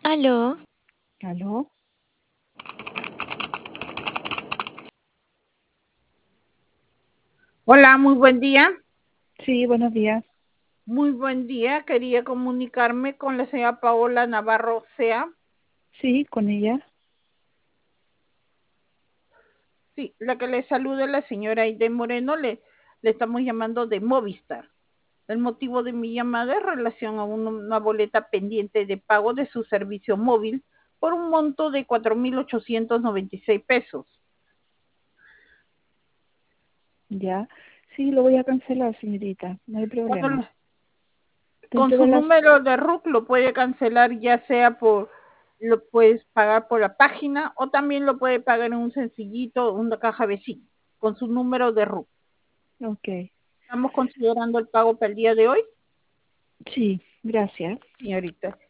Aló, ¿Aló? Hola, muy buen día. Sí, buenos días. Muy buen día. Quería comunicarme con la señora Paola Navarro Sea. Sí, con ella. Sí, la que le saluda es la señora Aide Moreno. Le estamos llamando de Movistar. El motivo de mi llamada es en relación a una boleta pendiente de pago de su servicio móvil por un monto de 4.896 pesos. Ya. Sí, lo voy a cancelar, señorita. No hay problema. Cuando con Dentro su de las... número de RUC lo puede cancelar, ya sea lo puedes pagar por la página o también lo puede pagar en un sencillito, una caja vecina, con su número de RUC. Ok. Estamos considerando el pago para el día de hoy, Sí, gracias. señorita.